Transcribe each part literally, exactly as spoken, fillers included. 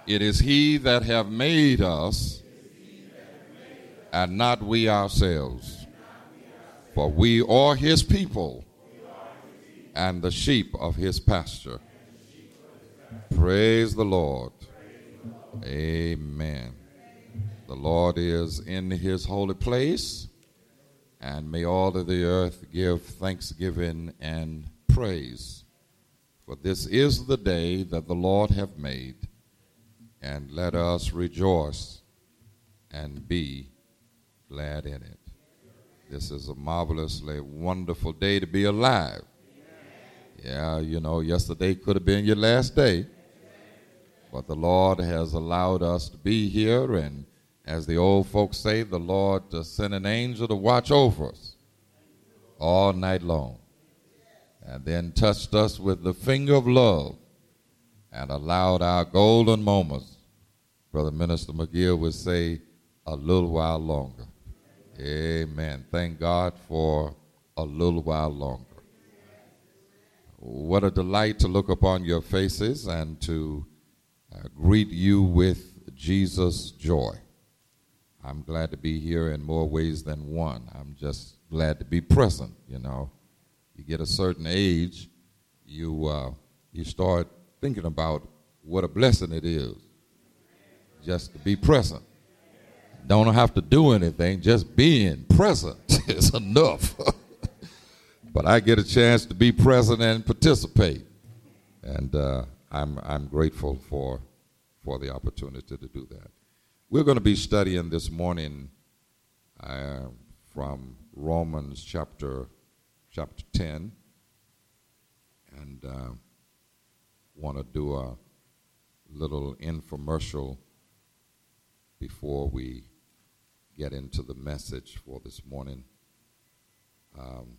It is he that have made us, and not we ourselves. For we are his people, and the sheep of his pasture. Praise the Lord. Amen. The Lord is in his holy place, and may all of the earth give thanksgiving and praise. For this is the day that the Lord hath made, and let us rejoice and be glad in it. This is a marvelously wonderful day to be alive. Yeah, you know, yesterday could have been your last day, but the Lord has allowed us to be here, and as the old folks say, the Lord to send an angel to watch over us all night long, and then touched us with the finger of love and allowed our golden moments, Brother Minister McGill would say, a little while longer. Amen. Thank God for a little while longer. What a delight to look upon your faces and to uh, greet you with Jesus' joy. I'm glad to be here in more ways than one. I'm just glad to be present, you know. You get a certain age, you uh, you start thinking about what a blessing it is just to be present. Don't have to do anything, just being present is enough. But I get a chance to be present and participate, and uh, I'm I'm grateful for for the opportunity to do that. We're going to be studying this morning uh, from Romans chapter chapter ten, and uh, want to do a little infomercial before we get into the message for this morning. Um,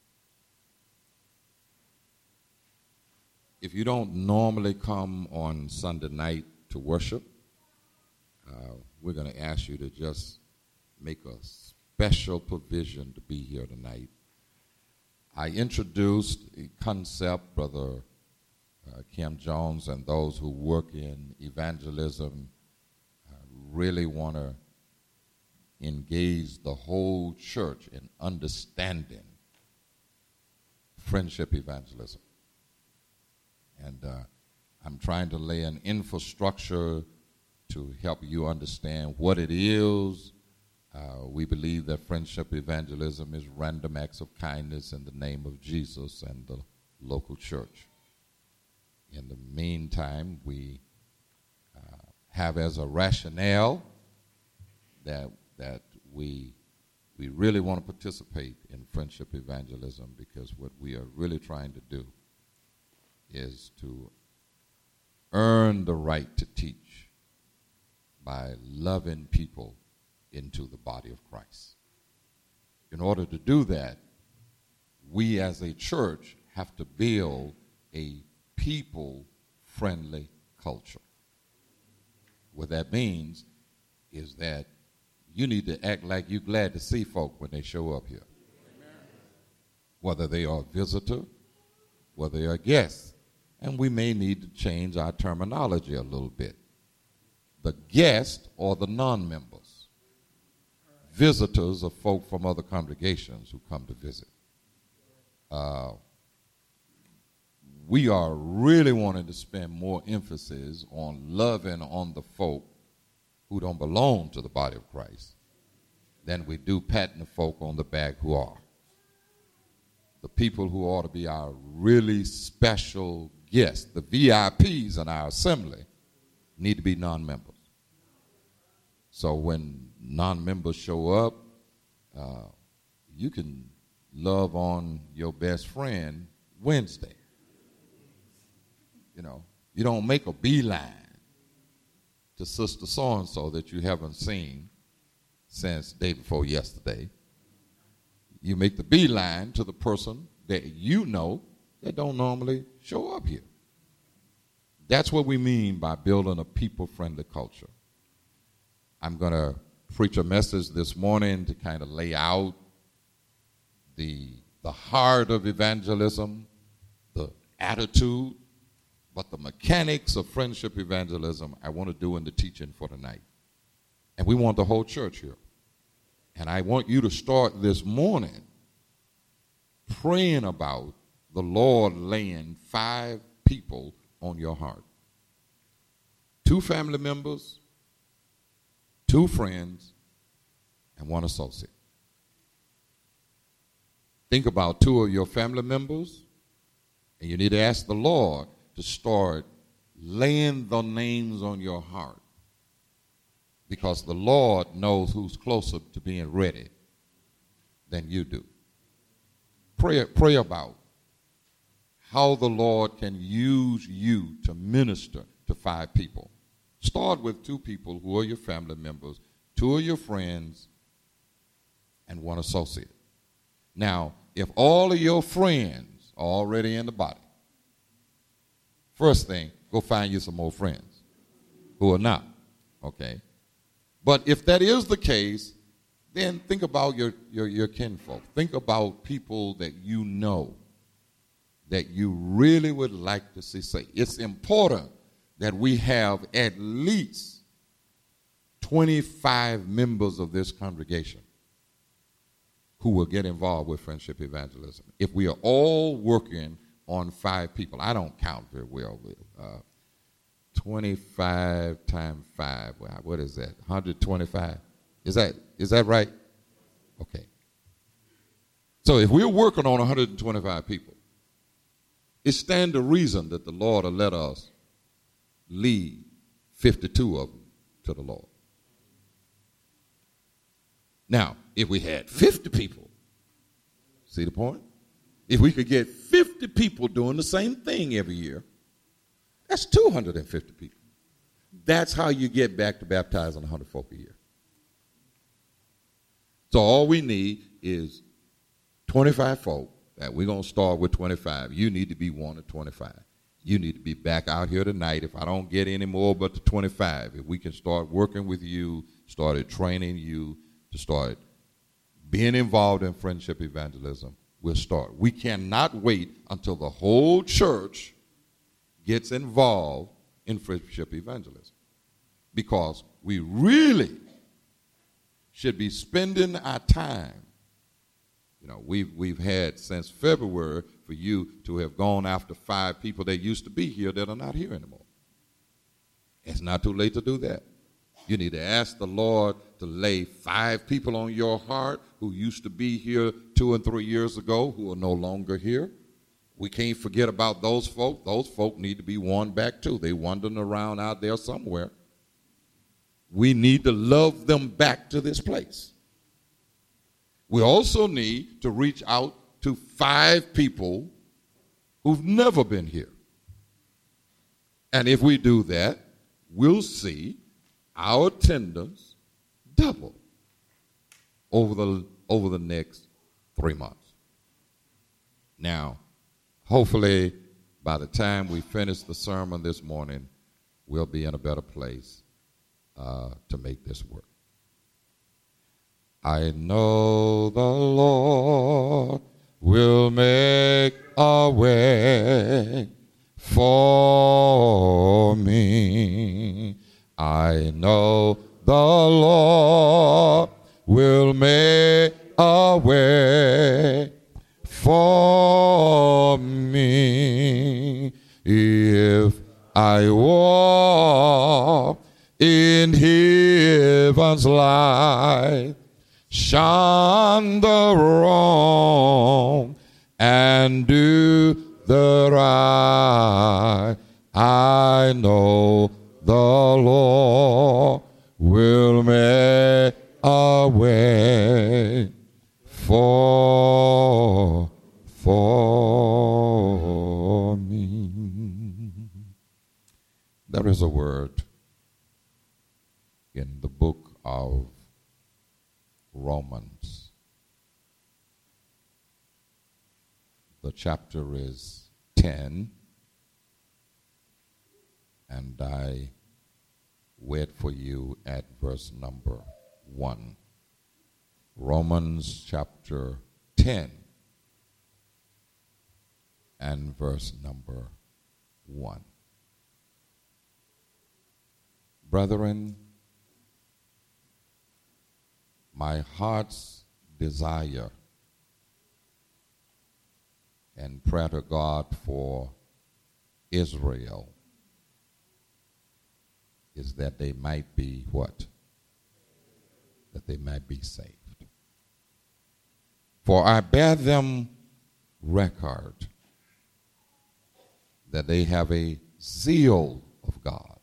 if you don't normally come on Sunday night to worship, uh, we're going to ask you to just make a special provision to be here tonight. I introduced a concept, Brother uh, Kim Jones and those who work in evangelism uh, really want to engage the whole church in understanding friendship evangelism. And uh, I'm trying to lay an infrastructure to help you understand what it is. Uh, we believe that friendship evangelism is random acts of kindness in the name of Jesus and the local church. In the meantime, we uh, have as a rationale that that we we really want to participate in friendship evangelism, because what we are really trying to do is to earn the right to teach by loving people into the body of Christ. In order to do that, we as a church have to build a people-friendly culture. What that means is that you need to act like you're glad to see folk when they show up here. Whether they are a visitor, whether they are guests. And we may need to change our terminology a little bit. The guest or the non-members. Visitors are folk from other congregations who come to visit. Uh, we are really wanting to spend more emphasis on loving on the folk who don't belong to the body of Christ than we do patting the folk on the back who are. The people who ought to be our really special guests, the V I Ps in our assembly, need to be non-members. So when non-members show up, uh, you can love on your best friend Wednesday. You know, you don't make a beeline to Sister so-and-so that you haven't seen since day before yesterday. You make the beeline to the person that you know that don't normally show up here. That's what we mean by building a people-friendly culture. I'm going to preach a message this morning to kind of lay out the, the heart of evangelism, the attitude, But the mechanics of friendship evangelism, I want to do in the teaching for tonight. And we want the whole church here. And I want you to start this morning praying about the Lord laying five people on your heart. Two family members, two friends, and one associate. Think about two of your family members, and you need to ask the Lord to start laying the names on your heart, because the Lord knows who's closer to being ready than you do. Pray, pray about how the Lord can use you to minister to five people. Start with two people who are your family members, two of your friends, and one associate. Now, if all of your friends are already in the body, first thing, go find you some more friends who are not, okay? But if that is the case, then think about your, your, your kinfolk. Think about people that you know that you really would like to see saved. It's important that we have at least twenty-five members of this congregation who will get involved with friendship evangelism. If we are all working on five people, I don't count very well. Uh, twenty-five times five, what is that, one hundred twenty-five? Is that, is that right? Okay. So if we're working on one hundred twenty-five people, it stands to reason that the Lord will let us lead fifty-two of them to the Lord. Now, if we had fifty people, see the point? If we could get fifty people doing the same thing every year, that's two hundred fifty people. That's how you get back to baptizing one hundred folk a year. So all we need is twenty-five folk. That we're going to start with twenty-five. You need to be one of twenty-five. You need to be back out here tonight. If I don't get any more but the twenty-five, if we can start working with you, started training you to start being involved in friendship evangelism, we'll start. We cannot wait until the whole church gets involved in friendship evangelism, because we really should be spending our time. You know, we've, we've had since February for you to have gone after five people that used to be here that are not here anymore. It's not too late to do that. You need to ask the Lord to lay five people on your heart who used to be here two and three years ago who are no longer here. We can't forget about those folk. Those folk need to be won back too. They're wandering around out there somewhere. We need to love them back to this place. We also need to reach out to five people who've never been here. And if we do that, we'll see our attendance double over the, over the next three months. Now, hopefully, by the time we finish the sermon this morning, we'll be in a better place uh, to make this work. I know the Lord will make a way for me. I know the Lord will make a way for me. If I walk in heaven's light, shun the wrong and do the right, I know the Lord will make a way for, for me. There is a word in the book of Romans. The chapter is ten, and I read for you at verse number one. Romans chapter ten and verse number one. Brethren, my heart's desire and prayer to God for Israel is that they might be what? That they might be saved. For I bear them record that they have a zeal of God,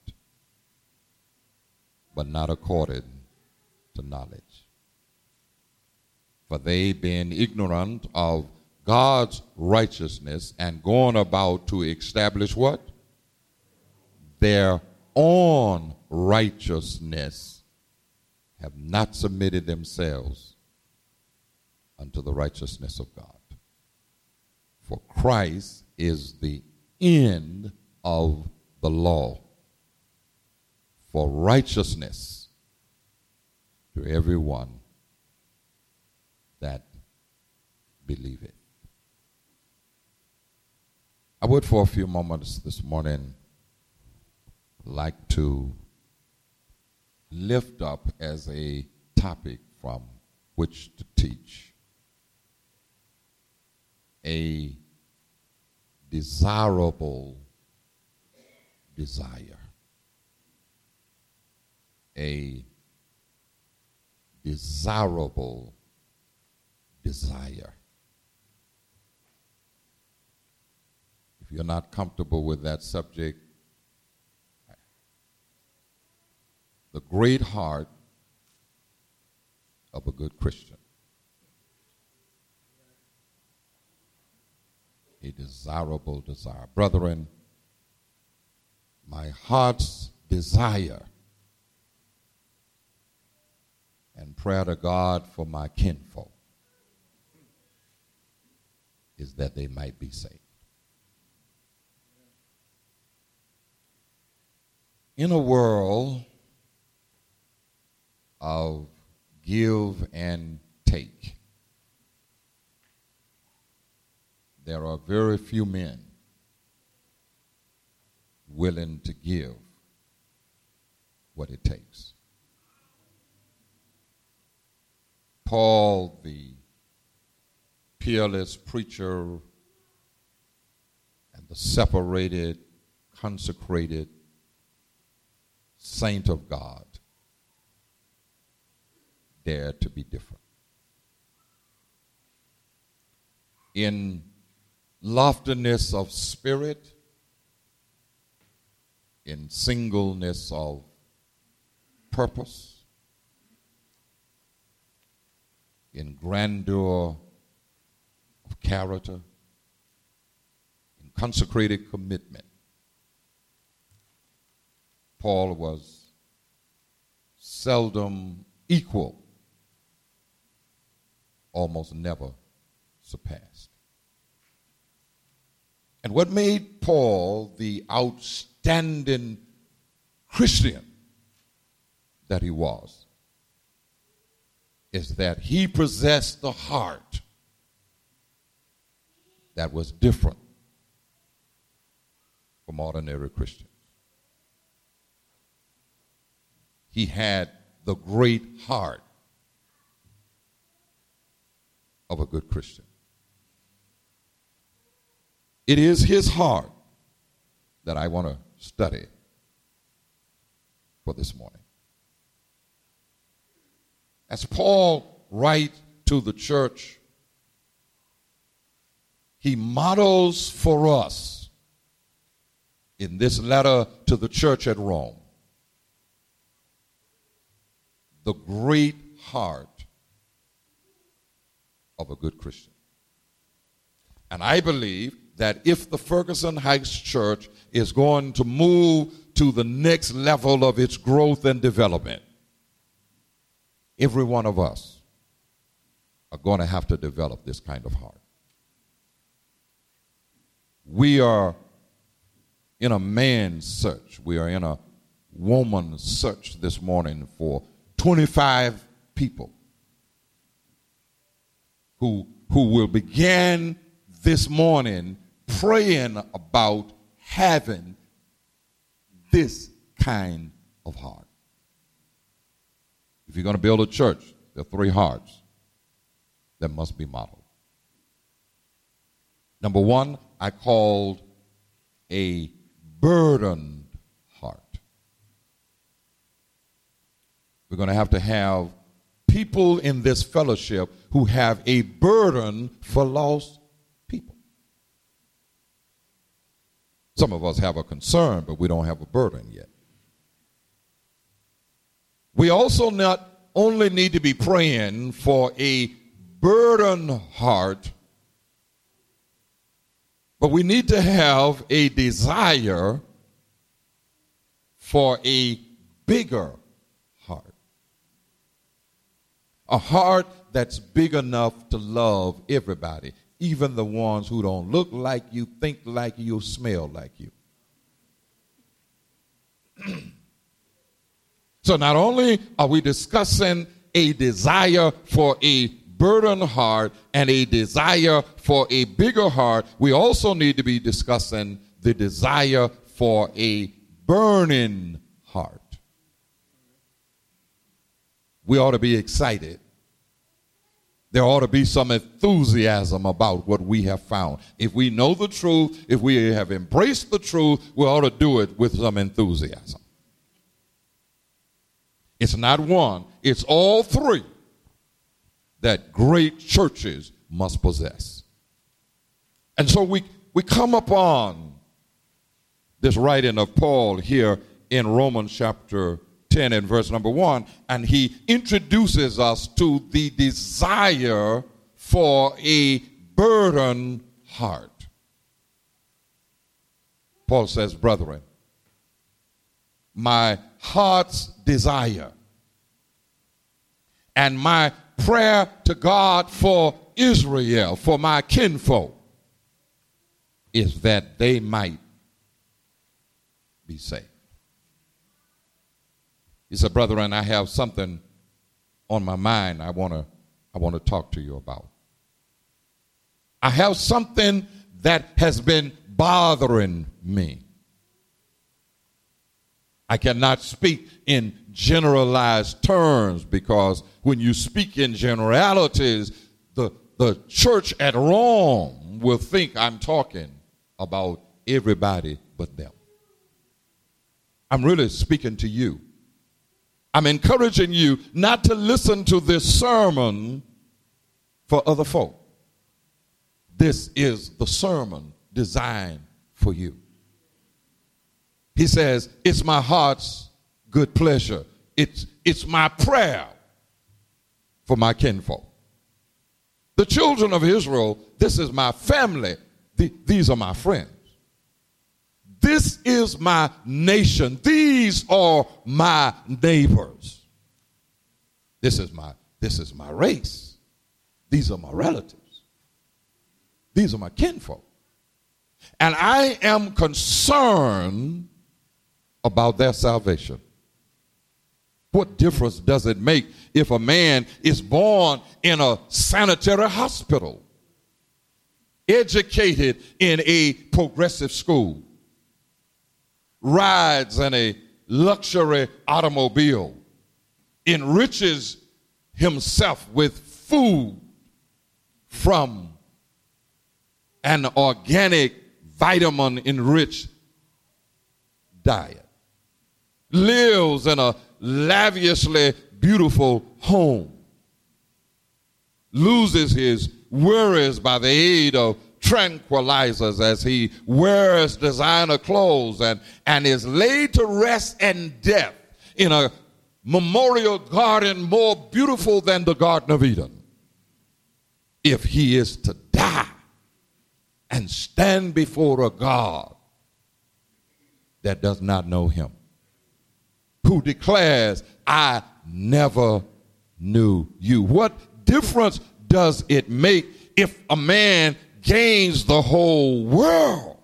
but not according to knowledge. For they, being ignorant of God's righteousness and going about to establish what? Their own righteousness, have not submitted themselves unto the righteousness of God. For Christ is the end of the law for righteousness to everyone that believeth. I would for a few moments this morning like to lift up as a topic from which to teach a desirable desire. A desirable desire. If you're not comfortable with that subject, the great heart of a good Christian. A desirable desire. Brethren, my heart's desire and prayer to God for my kinfolk is that they might be saved. In a world of give and take, there are very few men willing to give what it takes. Paul, the peerless preacher and the separated, consecrated saint of God, dared to be different. In loftiness of spirit, in singleness of purpose, in grandeur of character, in consecrated commitment, Paul was seldom equal, almost never surpassed. And what made Paul the outstanding Christian that he was is that he possessed the heart that was different from ordinary Christians. He had the great heart of a good Christian. It is his heart that I want to study for this morning. As Paul writes to the church, he models for us in this letter to the church at Rome the great heart of a good Christian. And I believe that if the Ferguson Heights Church is going to move to the next level of its growth and development, every one of us are going to have to develop this kind of heart. We are in a man's search. We are in a woman's search this morning for twenty-five people who, who will begin this morning praying about having this kind of heart. If you're going to build a church, there are three hearts that must be modeled. Number one, I called a burdened heart. We're going to have to have people in this fellowship who have a burden for lost people. Some of us have a concern, but we don't have a burden yet. We also not only need to be praying for a burdened heart, but we need to have a desire for a bigger heart. A heart that's big enough to love everybody, even the ones who don't look like you, think like you, smell like you. So not only are we discussing a desire for a burdened heart and a desire for a bigger heart, we also need to be discussing the desire for a burning heart. We ought to be excited. There ought to be some enthusiasm about what we have found. If we know the truth, if we have embraced the truth, we ought to do it with some enthusiasm. It's not one, it's all three that great churches must possess. And so we, we come upon this writing of Paul here in Romans chapter ten and verse number one, and he introduces us to the desire for a burdened heart. Paul says, brethren, my heart's desire and my prayer to God for Israel, for my kinfolk, is that they might be saved. He said, brethren, I have something on my mind I want to I want to talk to you about. I have something that has been bothering me. I cannot speak in generalized terms because when you speak in generalities, the, the church at Rome will think I'm talking about everybody but them. I'm really speaking to you. I'm encouraging you not to listen to this sermon for other folk. This is the sermon designed for you. He says, it's my heart's good pleasure. It's, it's my prayer for my kinfolk. The children of Israel, this is my family. The, these are my friends. This is my nation. These are my neighbors. This is my, this is my race. These are my relatives. These are my kinfolk. And I am concerned about their salvation. What difference does it make if a man is born in a sanitary hospital, educated in a progressive school, rides in a luxury automobile, enriches himself with food from an organic, vitamin-enriched diet, lives in a lavishly beautiful home, loses his worries by the aid of tranquilizers as he wears designer clothes and, and is laid to rest and death in a memorial garden more beautiful than the Garden of Eden. If he is to die and stand before a God that does not know him, who declares, I never knew you. What difference does it make if a man gains the whole world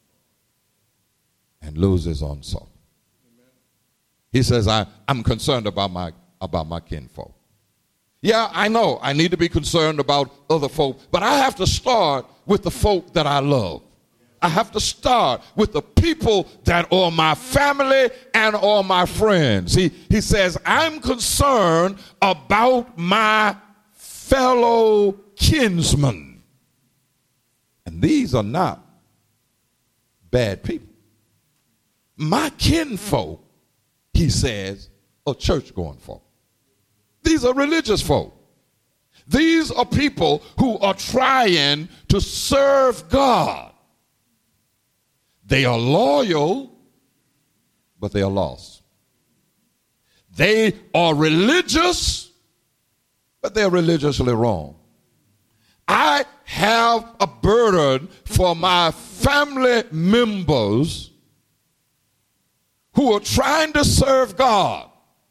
and loses on soul? He says, I, I'm concerned about my, about my kinfolk. Yeah, I know I need to be concerned about other folk, but I have to start with the folk that I love. I have to start with the people that are my family and are my friends. He, he says, I'm concerned about my fellow kinsmen. And these are not bad people. My kinfolk, he says, are church-going folk. These are religious folk. These are people who are trying to serve God. They are loyal, but they are lost. They are religious, but they are religiously wrong. I have a burden for my family members who are trying to serve God,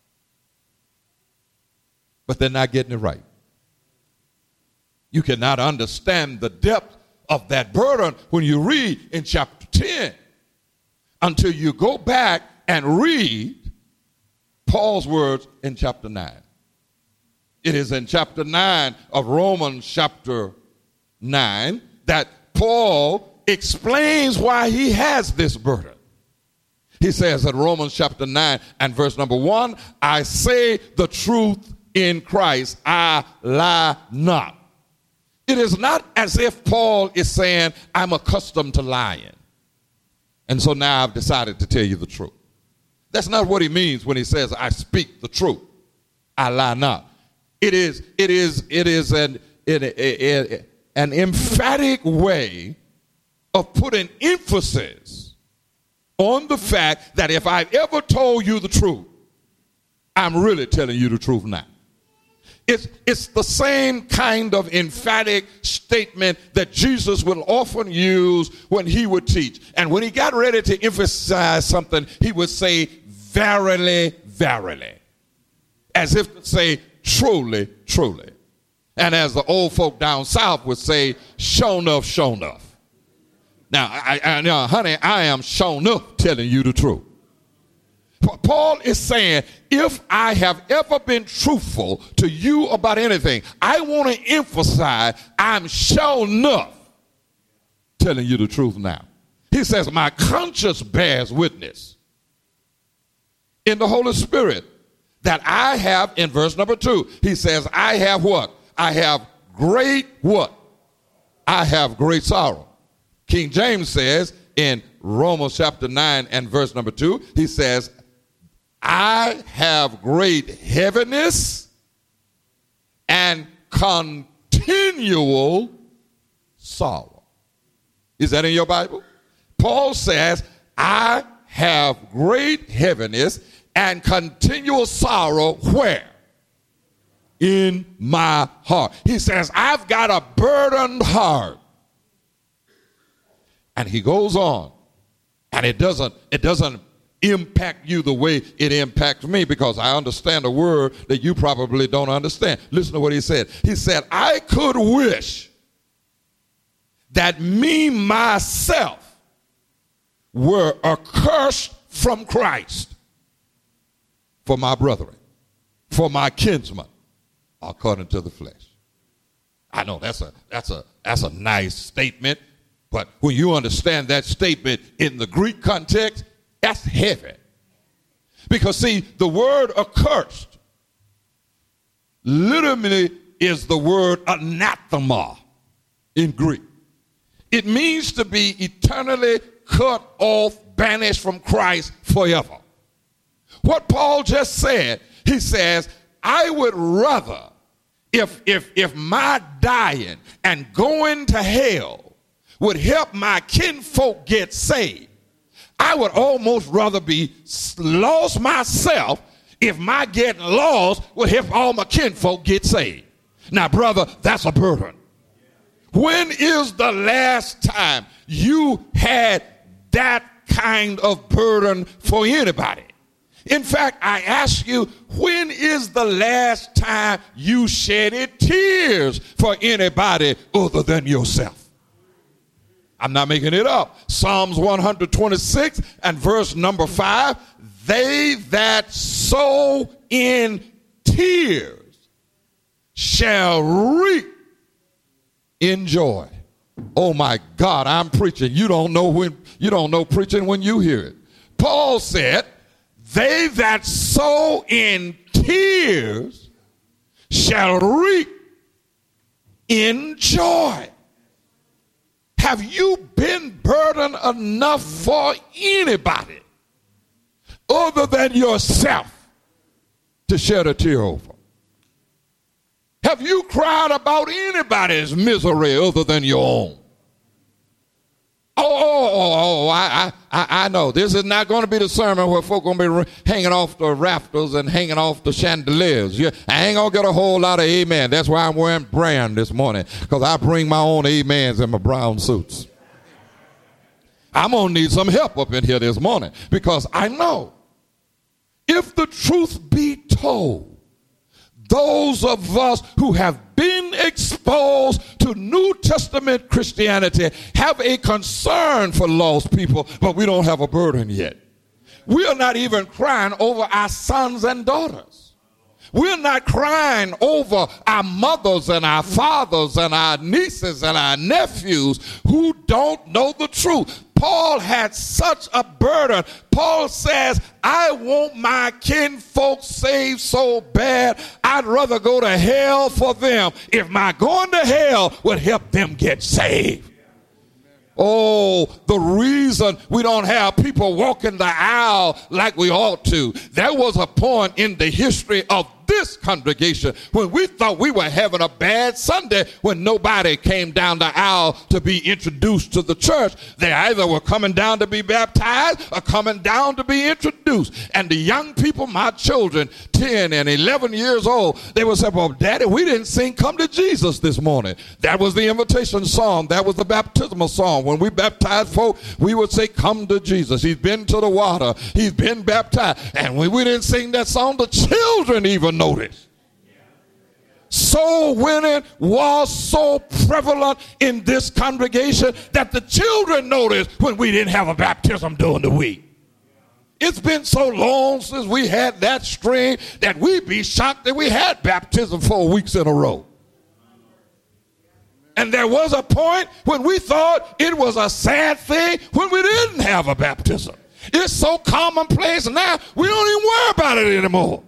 but they're not getting it right. You cannot understand the depth of that burden when you read in chapter ten until you go back and read Paul's words in chapter nine. It is in chapter nine of Romans chapter nine that Paul explains why he has this burden. He says in Romans chapter nine and verse number one, I say the truth in Christ, I lie not. It is not as if Paul is saying, I'm accustomed to lying, and so now I've decided to tell you the truth. That's not what he means when he says, I speak the truth, I lie not. It is, it is, it is an, it, it, it, an emphatic way of putting emphasis on the fact that if I've ever told you the truth, I'm really telling you the truth now. It's, it's the same kind of emphatic statement that Jesus would often use when he would teach. And when he got ready to emphasize something, he would say, verily, verily, as if to say, truly, truly. And as the old folk down south would say, sure enough, sure enough. Now, I, I, now, honey, I am sure enough telling you the truth. Paul is saying, if I have ever been truthful to you about anything, I want to emphasize I'm sure enough telling you the truth now. He says, my conscience bears witness in the Holy Spirit that I have, in verse number two, he says, I have what? I have great what? I have great sorrow. King James says in Romans chapter nine and verse number two, he says, I have great heaviness and continual sorrow. Is that in your Bible? Paul says, I have great heaviness and continual sorrow where? In my heart. He says, I've got a burdened heart. And he goes on, and it doesn't, it doesn't impact you the way it impacts me, because I understand a word that you probably don't understand. Listen to what he said. He said, I could wish that me myself were accursed from Christ for my brethren, for my kinsmen, according to the flesh. I know that's a that's a that's a nice statement, but when you understand that statement in the Greek context, that's heavy. Because see, the word accursed literally is the word anathema in Greek. It means to be eternally cut off, banished from Christ forever. What Paul just said, he says, I would rather, if, if, if my dying and going to hell would help my kinfolk get saved, I would almost rather be lost myself if my getting lost would help all my kinfolk get saved. Now, brother, that's a burden. When is the last time you had that kind of burden for anybody? In fact, I ask you, when is the last time you shedded tears for anybody other than yourself? I'm not making it up. Psalms one twenty-six and verse number five, they that sow in tears shall reap in joy. Oh my God, I'm preaching. You don't know when you don't know preaching when you hear it. Paul said, they that sow in tears shall reap in joy. Have you been burdened enough for anybody other than yourself to shed a tear over? Have you cried about anybody's misery other than your own? Oh, oh, oh, oh I, I, I know. This is not going to be the sermon where folk going to be hanging off the rafters and hanging off the chandeliers. Yeah, I ain't going to get a whole lot of amen. That's why I'm wearing brand this morning, because I bring my own amens in my brown suits. I'm going to need some help up in here this morning, because I know if the truth be told, those of us who have been exposed to New Testament Christianity have a concern for lost people, but we don't have a burden yet. We are not even crying over our sons and daughters. We're not crying over our mothers and our fathers and our nieces and our nephews who don't know the truth. Paul had such a burden. Paul says, I want my kinfolk saved so bad, I'd rather go to hell for them if my going to hell would help them get saved. Oh, the reason we don't have people walking the aisle like we ought to. There was a point in the history of this congregation when we thought we were having a bad Sunday when nobody came down the aisle to be introduced to the church. They either were coming down to be baptized or coming down to be introduced. And the young people, my children, ten and eleven years old, they would say, well, Daddy, we didn't sing Come to Jesus this morning. That was the invitation song. That was the baptismal song. When we baptized folk, we would say, come to Jesus. He's been to the water. He's been baptized. And when we didn't sing that song, the children even noticed. Soul winning was so prevalent in this congregation that the children noticed when we didn't have a baptism during the week. It's been so long since we had that string that we'd be shocked that we had baptism four weeks in a row. And there was a point when we thought it was a sad thing when we didn't have a baptism. It's so commonplace now, we don't even worry about it anymore.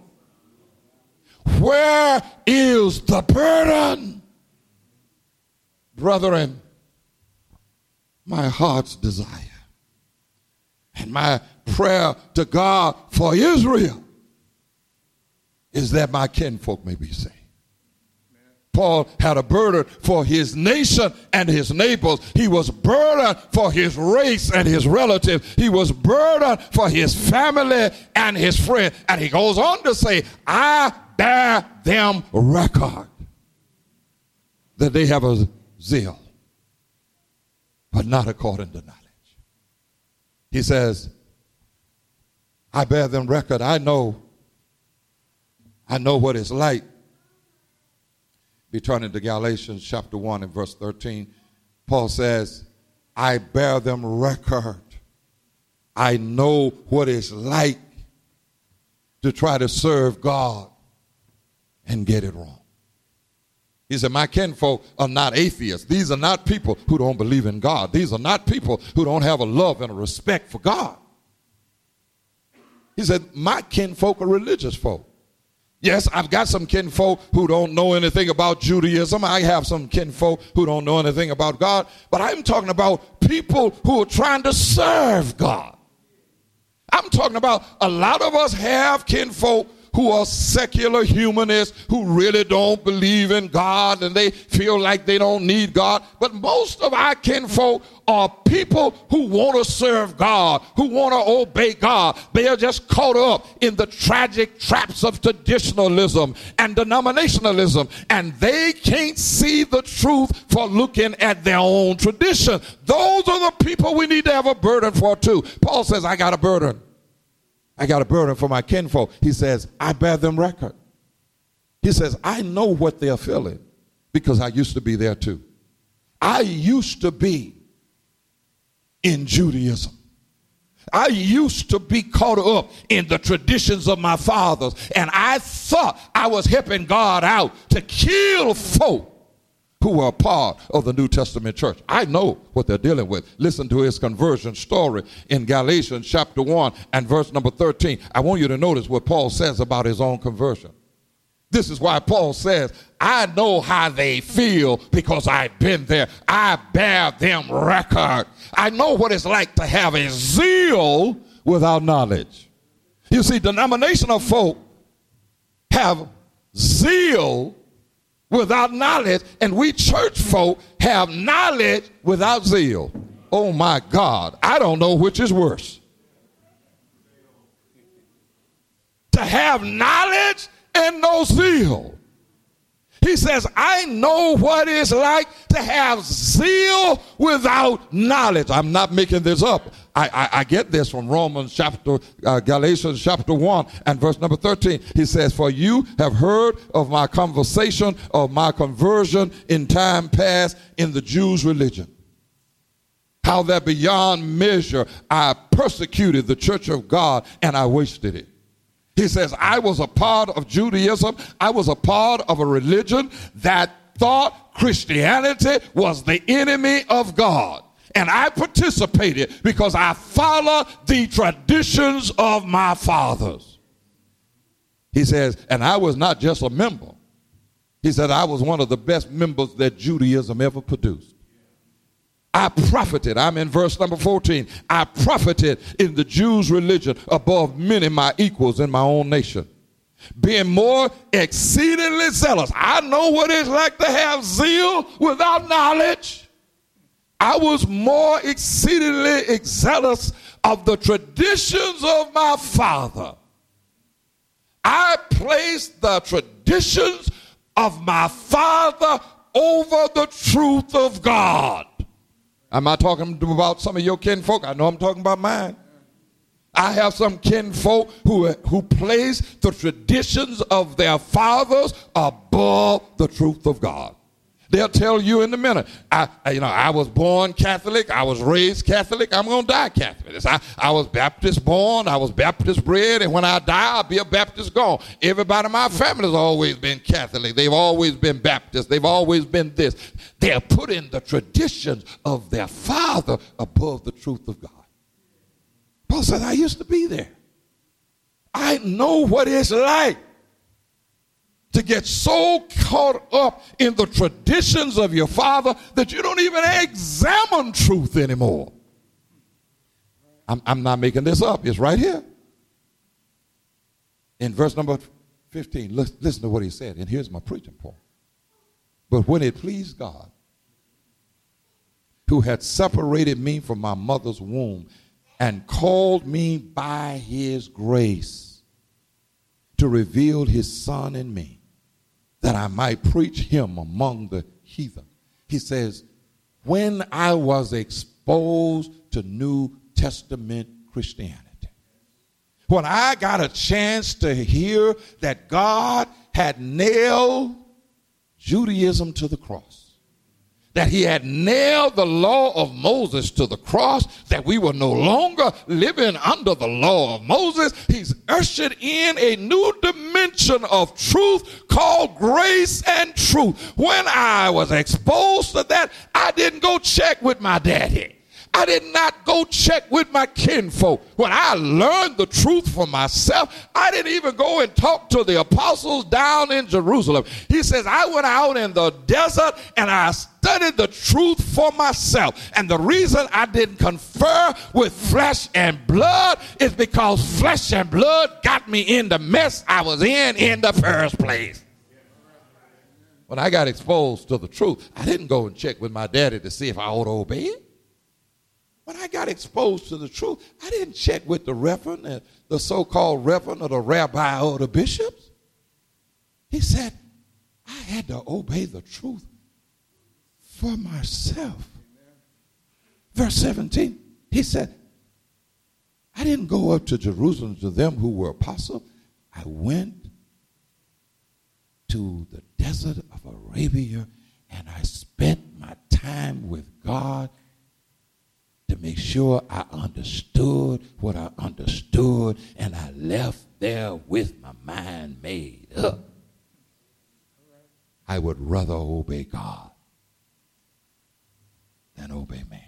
Where is the burden? Brethren, my heart's desire and my prayer to God for Israel is that my kinfolk may be saved. Paul had a burden for his nation and his neighbors. He was burdened for his race and his relatives. He was burdened for his family and his friends. And he goes on to say, I bear them record that they have a zeal, but not according to knowledge. He says, I bear them record. I know, I know what it's like. Be turning to Galatians chapter one and verse thirteen. Paul says, I bear them record. I know what it's like to try to serve God and get it wrong. He said, my kinfolk are not atheists. These are not people who don't believe in God. These are not people who don't have a love and a respect for God. He said, my kinfolk are religious folk. Yes, I've got some kinfolk who don't know anything about Judaism. I have some kinfolk who don't know anything about God. But I'm talking about people who are trying to serve God. I'm talking about a lot of us have kinfolk who are secular humanists who really don't believe in God and they feel like they don't need God. But most of our kinfolk are people who want to serve God, who want to obey God. They are just caught up in the tragic traps of traditionalism and denominationalism, and they can't see the truth for looking at their own tradition. Those are the people we need to have a burden for too. Paul says, I got a burden. I got a burden for my kinfolk. He says, I bear them record. He says, I know what they're feeling because I used to be there too. I used to be in Judaism. I used to be caught up in the traditions of my fathers, and I thought I was helping God out to kill folk who were a part of the New Testament church. I know what they're dealing with. Listen to his conversion story in Galatians chapter one and verse number thirteen. I want you to notice what Paul says about his own conversion. This is why Paul says, I know how they feel because I've been there. I bear them record. I know what it's like to have a zeal without knowledge. You see, denominational folk have zeal without knowledge, and we church folk have knowledge without zeal. Oh my God, I don't know which is worse. To have knowledge and no zeal. He says, I know what it's like to have zeal without knowledge. I'm not making this up. I, I, I get this from Romans chapter, uh, Galatians chapter one and verse number thirteen. He says, for you have heard of my conversation, of my conversion in time past in the Jews' religion. How that beyond measure I persecuted the church of God and I wasted it. He says, I was a part of Judaism. I was a part of a religion that thought Christianity was the enemy of God. And I participated because I follow the traditions of my fathers. He says, and I was not just a member. He said, I was one of the best members that Judaism ever produced. I profited, I'm in verse number fourteen, I profited in the Jews' religion above many of my equals in my own nation. Being more exceedingly zealous. I know what it's like to have zeal without knowledge. I was more exceedingly zealous of the traditions of my father. I placed the traditions of my father over the truth of God. Am I talking about some of your kinfolk? I know I'm talking about mine. I have some kinfolk who, who place the traditions of their fathers above the truth of God. They'll tell you in a minute, I, you know, I was born Catholic, I was raised Catholic, I'm going to die Catholic. I, I was Baptist born, I was Baptist bred, and when I die, I'll be a Baptist gone. Everybody in my family has always been Catholic. They've always been Baptist. They've always been this. They're putting the traditions of their father above the truth of God. Paul said, I used to be there. I know what it's like to get so caught up in the traditions of your father that you don't even examine truth anymore. I'm, I'm not making this up. It's right here. In verse number fifteen, listen, listen to what he said. And here's my preaching point. But when it pleased God, who had separated me from my mother's womb and called me by his grace to reveal his son in me, that I might preach him among the heathen. He says, when I was exposed to New Testament Christianity, when I got a chance to hear that God had nailed Judaism to the cross, that he had nailed the law of Moses to the cross, that we were no longer living under the law of Moses. He's ushered in a new dimension of truth called grace and truth. When I was exposed to that, I didn't go check with my daddy. I did not go check with my kinfolk. When I learned the truth for myself, I didn't even go and talk to the apostles down in Jerusalem. He says, I went out in the desert and I studied the truth for myself. And the reason I didn't confer with flesh and blood is because flesh and blood got me in the mess I was in in the first place. When I got exposed to the truth, I didn't go and check with my daddy to see if I ought to obey it. When I got exposed to the truth, I didn't check with the reverend, and the so-called reverend or the rabbi or the bishops. He said, I had to obey the truth for myself. Verse seventeen, he said, I didn't go up to Jerusalem to them who were apostles. I went to the desert of Arabia, and I spent my time with God to make sure I understood what I understood, and I left there with my mind made up. I would rather obey God and obey man.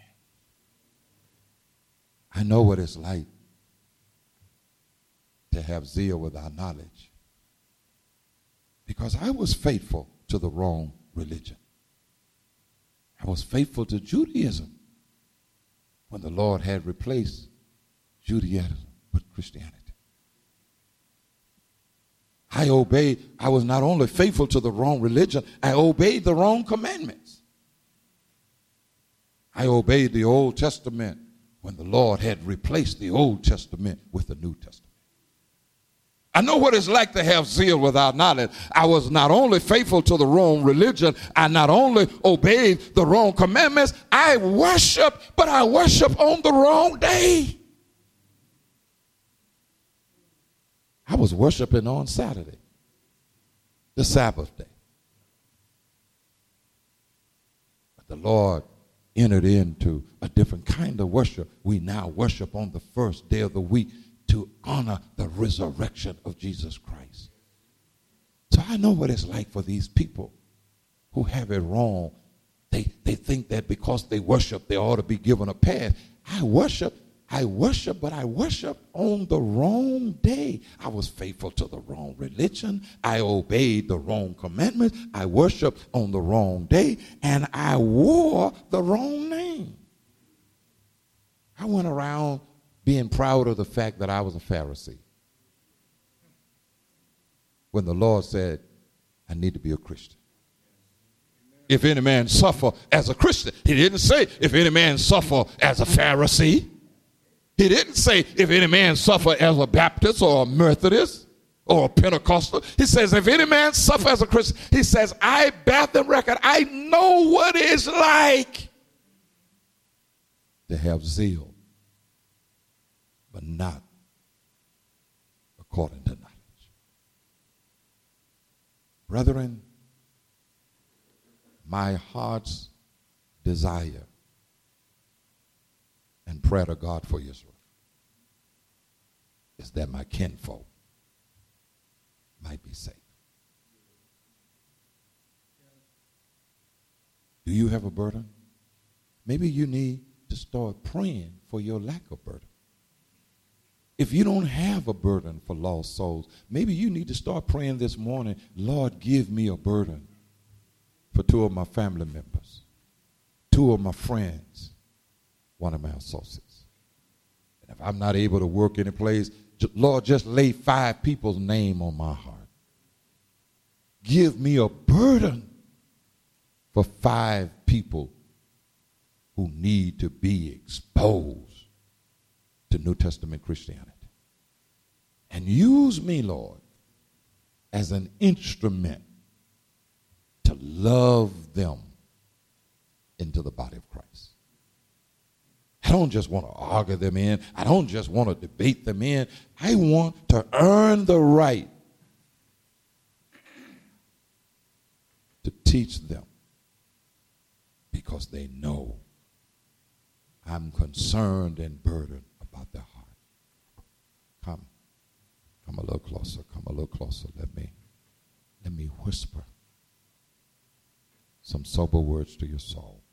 I know what it's like to have zeal without knowledge, because I was faithful to the wrong religion. I was faithful to Judaism when the Lord had replaced Judaism with Christianity. I obeyed, I was not only faithful to the wrong religion, I obeyed the wrong commandments. I obeyed the Old Testament when the Lord had replaced the Old Testament with the New Testament. I know what it's like to have zeal without knowledge. I was not only faithful to the wrong religion, I not only obeyed the wrong commandments, I worship, but I worship on the wrong day. I was worshiping on Saturday, the Sabbath day. But the Lord entered into a different kind of worship. We now worship on the first day of the week to honor the resurrection of Jesus Christ. So I know what it's like for these people who have it wrong. They, they think that because they worship, they ought to be given a pass. I worship, I worship, but I worship on the wrong day. I was faithful to the wrong religion. I obeyed the wrong commandments. I worshiped on the wrong day, and I wore the wrong name. I went around being proud of the fact that I was a Pharisee, when the Lord said, I need to be a Christian. If any man suffer as a Christian, he didn't say, if any man suffer as a Pharisee. He didn't say, if any man suffer as a Baptist or a Methodist or a Pentecostal. He says, if any man suffer as a Christian, he says, I bear them record. I know what it's like to have zeal, but not according to knowledge. Brethren, my heart's desire and prayer to God for Israel is that my kinfolk might be saved. Do you have a burden? Maybe you need to start praying for your lack of burden. If you don't have a burden for lost souls, maybe you need to start praying this morning, Lord, give me a burden for two of my family members, two of my friends, one of my associates. And if I'm not able to work any place, Lord, just lay five people's name on my heart. Give me a burden for five people who need to be exposed to New Testament Christianity. And use me, Lord, as an instrument to love them into the body of Christ. I don't just want to argue them in. I don't just want to debate them in. I want to earn the right to teach them, because they know I'm concerned and burdened about their heart. Come. Come a little closer. Come a little closer. Let me, let me whisper some sober words to your soul.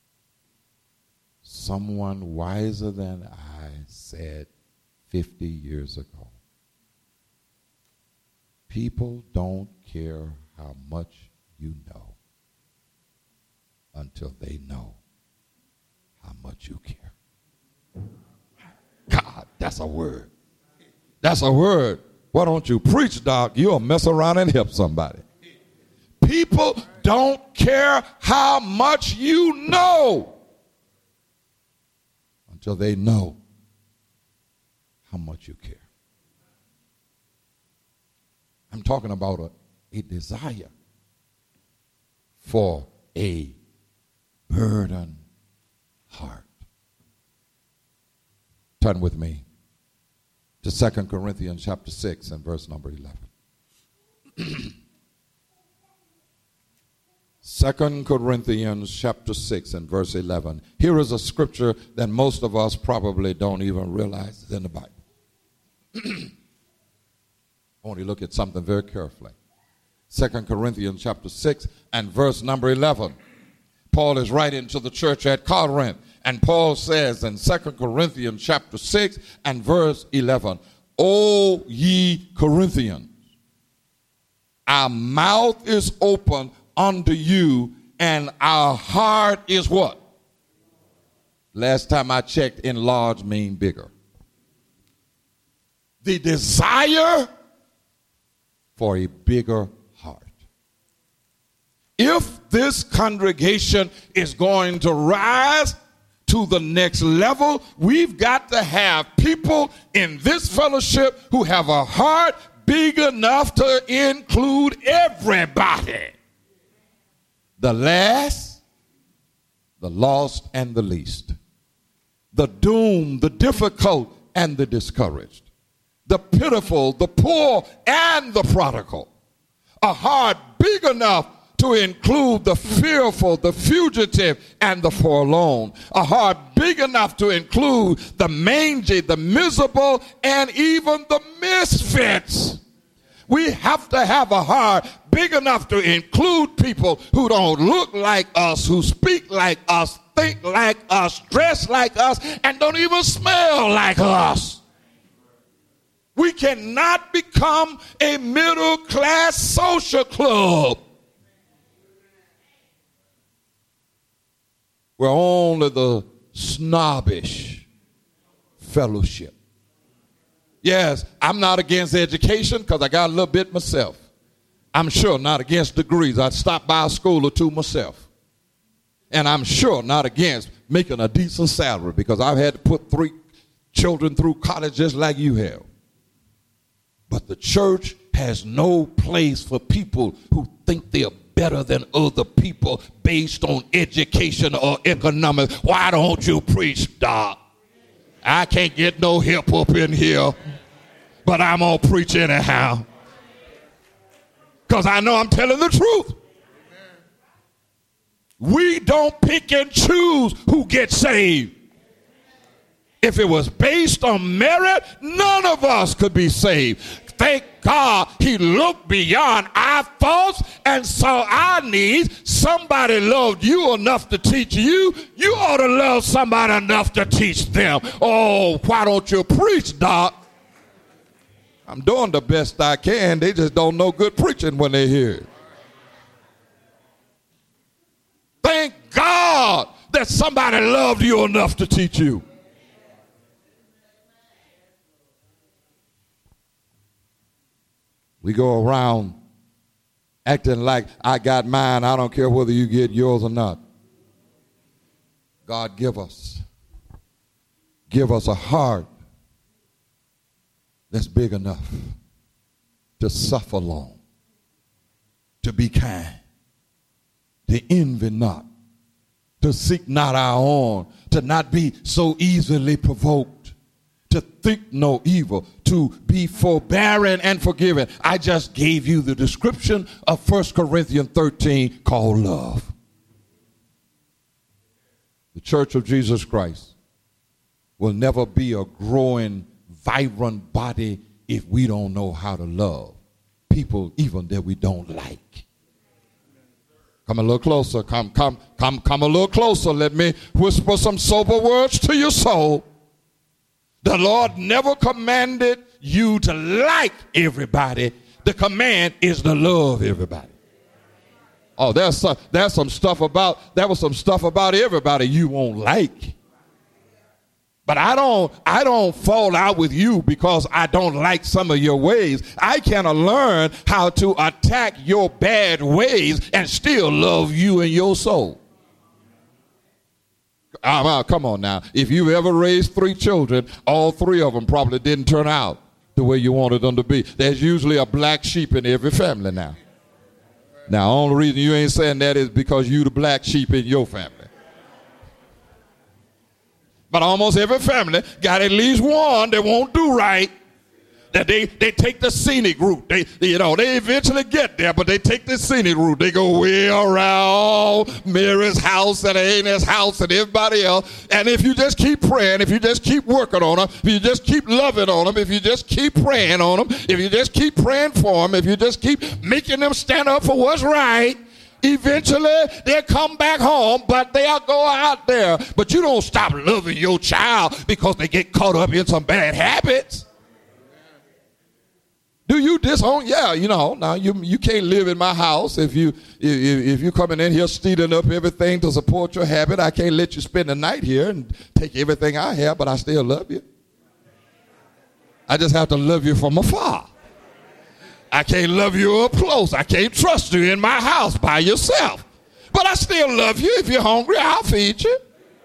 Someone wiser than I said fifty years ago, people don't care how much you know until they know how much you care. God, that's a word. That's a word. Why don't you preach, Doc? You'll mess around and help somebody. People don't care how much you know until they know how much you care. I'm talking about a, a desire for a burdened heart. Turn with me to Second Corinthians chapter six and verse number eleven. Second Corinthians chapter six and verse eleven. Here is a scripture that most of us probably don't even realize is in the Bible. I want to look at something very carefully. Second Corinthians chapter six and verse number eleven. Paul is writing to the church at Corinth. And Paul says in Second Corinthians chapter six and verse eleven, O ye Corinthians, our mouth is open unto you, and our heart is what? Last time I checked, enlarged mean bigger. The desire for a bigger heart. If this congregation is going to rise to the next level, we've got to have people in this fellowship who have a heart big enough to include everybody. The last, the lost, and the least. The doomed, the difficult, and the discouraged. The pitiful, the poor, and the prodigal. A heart big enough to include the fearful, the fugitive, and the forlorn. A heart big enough to include the mangy, the miserable, and even the misfits. We have to have a heart big enough to include people who don't look like us, who speak like us, think like us, dress like us, and don't even smell like us. We cannot become a middle-class social club where only the snobbish fellowship. Yes, I'm not against education because I got a little bit myself. I'm sure not against degrees. I'd stop by a school or two myself. And I'm sure not against making a decent salary because I've had to put three children through college just like you have. But the church has no place for people who think they're better than other people based on education or economics. Why don't you preach, Doc? I can't get no help up in here, but I'm going to preach anyhow. Because I know I'm telling the truth. We don't pick and choose who gets saved. If it was based on merit, none of us could be saved. Thank God he looked beyond our faults and saw our needs. Somebody loved you enough to teach you. You ought to love somebody enough to teach them. Oh, why don't you preach, Doc? I'm doing the best I can. They just don't know good preaching when they hear it. Thank God that somebody loved you enough to teach you. We go around acting like I got mine. I don't care whether you get yours or not. God, give us, give us a heart that's big enough to suffer long, to be kind, to envy not, to seek not our own, to not be so easily provoked, to think no evil, to be forbearing and forgiving. I just gave you the description of First Corinthians thirteen called love. The Church of Jesus Christ will never be a growing, vibrant body if we don't know how to love people even that we don't like. Come a little closer. Come, come, come, come a little closer. Let me whisper some sober words to your soul. The Lord never commanded you to like everybody. The command is to love everybody. Oh, there's some, there's some stuff about, there was some stuff about everybody you won't like. But I don't, I don't fall out with you because I don't like some of your ways. I can learn how to attack your bad ways and still love you and your soul. Uh, come on now. If you ever raised three children, all three of them probably didn't turn out the way you wanted them to be. There's usually a black sheep in every family now. Now, the only reason you ain't saying that is because you the black sheep in your family. But almost every family got at least one that won't do right. That they, they take the scenic route. They, you know, they eventually get there, but they take the scenic route. They go way around Mary's house and Anna's house and everybody else. And if you just keep praying, if you just keep working on them, if you just keep loving on them, if you just keep praying on them, if you just keep praying for them, if you just keep making them stand up for what's right, Eventually, they'll come back home, but they'll go out there. But you don't stop loving your child because they get caught up in some bad habits. Do you disown? Yeah, you know, now you you can't live in my house if you if, if you coming in here stealing up everything to support your habit. I can't let you spend the night here and take everything I have, but I still love you. I just have to love you from afar. I can't love you up close. I can't trust you in my house by yourself. But I still love you. If you're hungry, I'll feed you.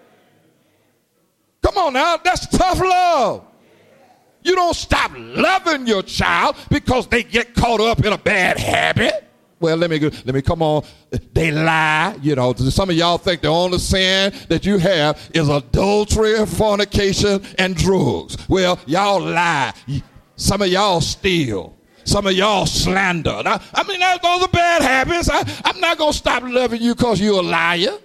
Come on now, that's tough love. You don't stop loving your child because they get caught up in a bad habit. Well, let me go, let me come on. They lie. You know, some of y'all think the only sin that you have is adultery, fornication, and drugs. Well, y'all lie. Some of y'all steal. Some of y'all slander. Now, I mean, those are bad habits. I, I'm not going to stop loving you because you're a liar.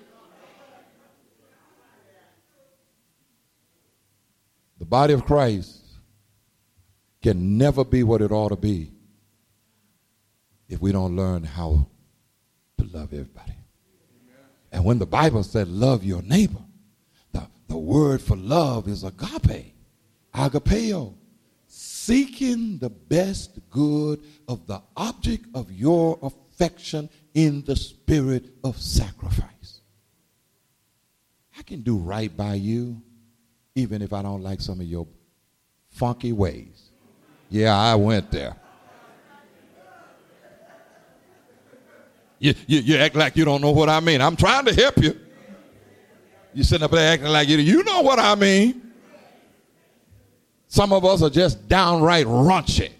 The body of Christ can never be what it ought to be if we don't learn how to love everybody. And when the Bible said love your neighbor, the, the word for love is agape, agapeo. Seeking the best good of the object of your affection in the spirit of sacrifice. I can do right by you even if I don't like some of your funky ways. Yeah, I went there. You, you, you act like you don't know what I mean. I'm trying to help you. You're sitting up there acting like you, you know what I mean. Some of us are just downright raunchy.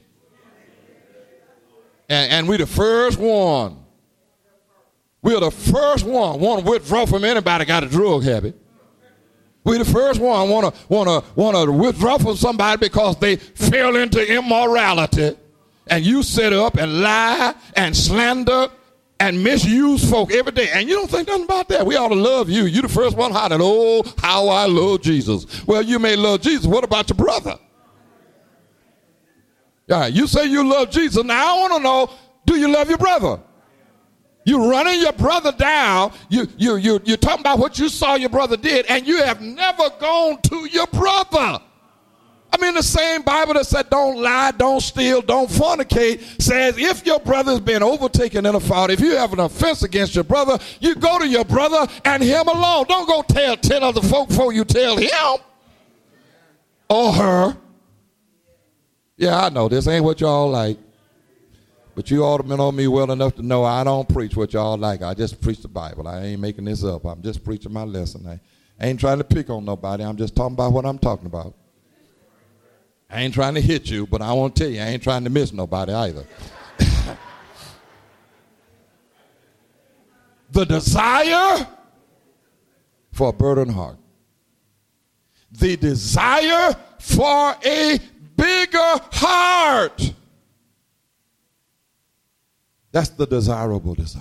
And, and we're the first one. We're the first one want to withdraw from anybody got a drug habit. We're the first one want to want to want to withdraw from somebody because they fell into immorality. And you sit up and lie and slander and misuse folk every day. And you don't think nothing about that. We ought to love you. You're the first one hollering, oh, how I love Jesus. Well, you may love Jesus. What about your brother? All right, you say you love Jesus. Now, I want to know, do you love your brother? You're running your brother down. You, you, you, you're talking about what you saw your brother did, and you have never gone to your brother. I mean, the same Bible that said don't lie, don't steal, don't fornicate says if your brother's been overtaken in a fault, if you have an offense against your brother, you go to your brother and him alone. Don't go tell ten other folk before you tell him or her. Yeah, I know this ain't what y'all like, but you ought to know me well enough to know I don't preach what y'all like. I just preach the Bible. I ain't making this up. I'm just preaching my lesson. I ain't trying to pick on nobody. I'm just talking about what I'm talking about. I ain't trying to hit you, but I want to tell you, I ain't trying to miss nobody either. The desire for a burdened heart. The desire for a bigger heart. That's the desirable desire.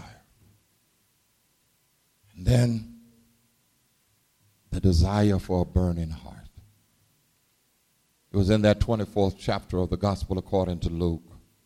And then the desire for a burning heart. It was in that twenty-fourth chapter of the Gospel according to Luke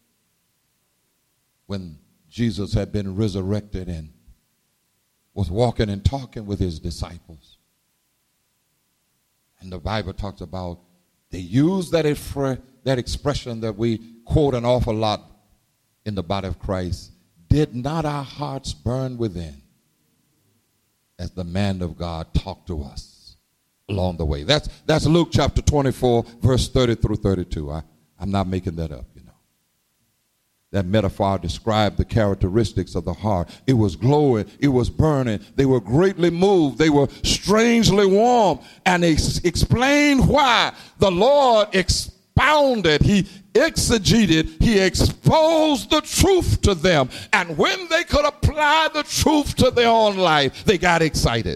when Jesus had been resurrected and was walking and talking with his disciples. And the Bible talks about they use that, effre- that expression that we quote an awful lot in the body of Christ. Did not our hearts burn within as the man of God talked to us along the way? That's that's Luke chapter twenty-four, verse thirty through thirty-two. I, I'm not making that up, you know. That metaphor described the characteristics of the heart. It was glowing. It was burning. They were greatly moved. They were strangely warm. And they ex- explained why. The Lord expounded. He exegeted. He exposed the truth to them. And when they could apply the truth to their own life, they got excited.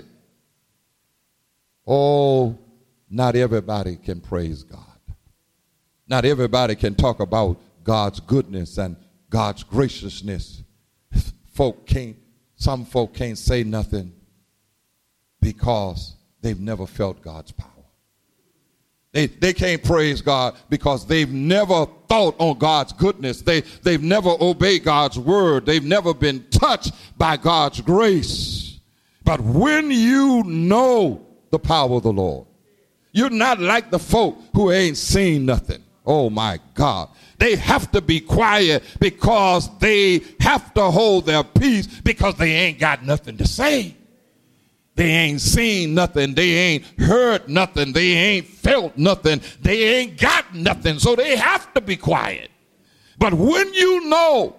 Oh, not everybody can praise God. Not everybody can talk about God's goodness and God's graciousness. Folk can't, some folk can't say nothing because they've never felt God's power. They, they can't praise God because they've never thought on God's goodness. They, they've never obeyed God's word. They've never been taught touched by God's grace. But when you know the power of the Lord, you're not like the folk who ain't seen nothing. Oh, my God. They have to be quiet because they have to hold their peace because they ain't got nothing to say. They ain't seen nothing. They ain't heard nothing. They ain't felt nothing. They ain't got nothing. So they have to be quiet. But when you know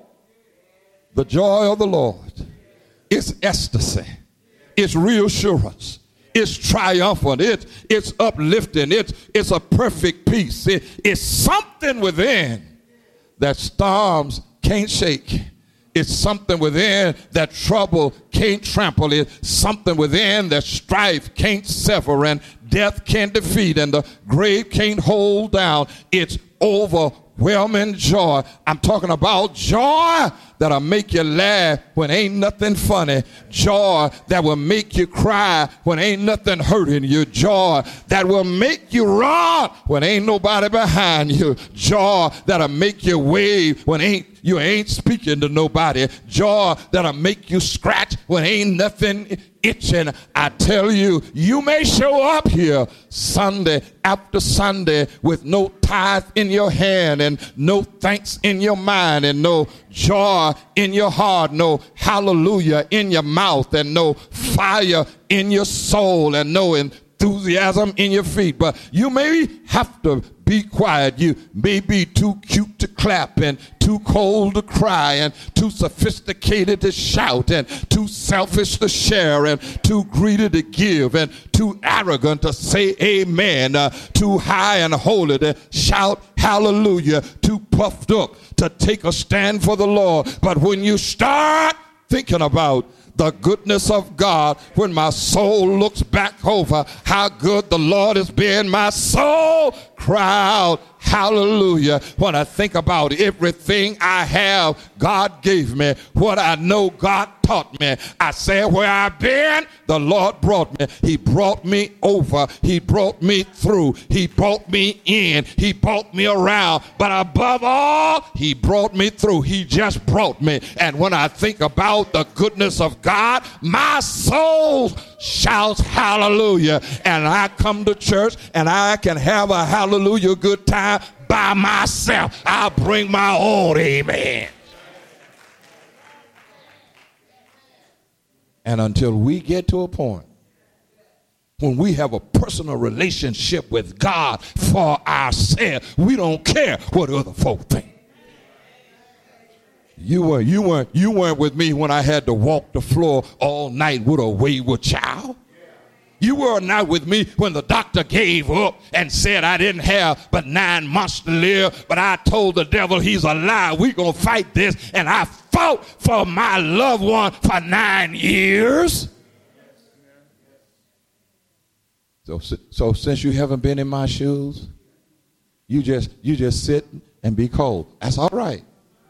the joy of the Lord, it's ecstasy. It's reassurance. It's triumphant. It's, it's uplifting. It's, it's a perfect peace. It, it's something within that storms can't shake. It's something within that trouble can't trample. It's something within that strife can't sever and death can't defeat and the grave can't hold down. It's overwhelming joy. I'm talking about joy that'll make you laugh when ain't nothing funny. Joy that will make you cry when ain't nothing hurting you. Joy that will make you run when ain't nobody behind you. Joy that'll make you wave when ain't you ain't speaking to nobody. Joy that'll make you scratch when ain't nothing itching. I tell you, you may show up here Sunday after Sunday with no tithe in your hand and no thanks in your mind and no joy in your heart, no hallelujah in your mouth and no fire in your soul and no enthusiasm in your feet. But you may have to be quiet. You may be too cute to clap and too cold to cry and too sophisticated to shout and too selfish to share and too greedy to give and too arrogant to say amen, uh, too high and holy to shout hallelujah, too puffed up to take a stand for the Lord. But when you start thinking about the goodness of God, when my soul looks back over how good the Lord has been, my soul cry out hallelujah. When I think about everything I have God gave me, what I know God taught me, I say where I've been, the Lord brought me. He brought me over. He brought me through. He brought me in. He brought me around. But above all, he brought me through. He just brought me. And when I think about the goodness of God, my soul shouts hallelujah. And I come to church and I can have a hallelujah good time by myself. I'll bring my own amen. And until we get to a point when we have a personal relationship with God for ourselves, we don't care what other folk think. You weren't, you weren't, you weren't with me when I had to walk the floor all night with a wayward child. You were not with me when the doctor gave up and said I didn't have but nine months to live, but I told the devil he's a lie. We're going to fight this, and I fought for my loved one for nine years. So, so since you haven't been in my shoes, you just, you just sit and be cold. That's all right.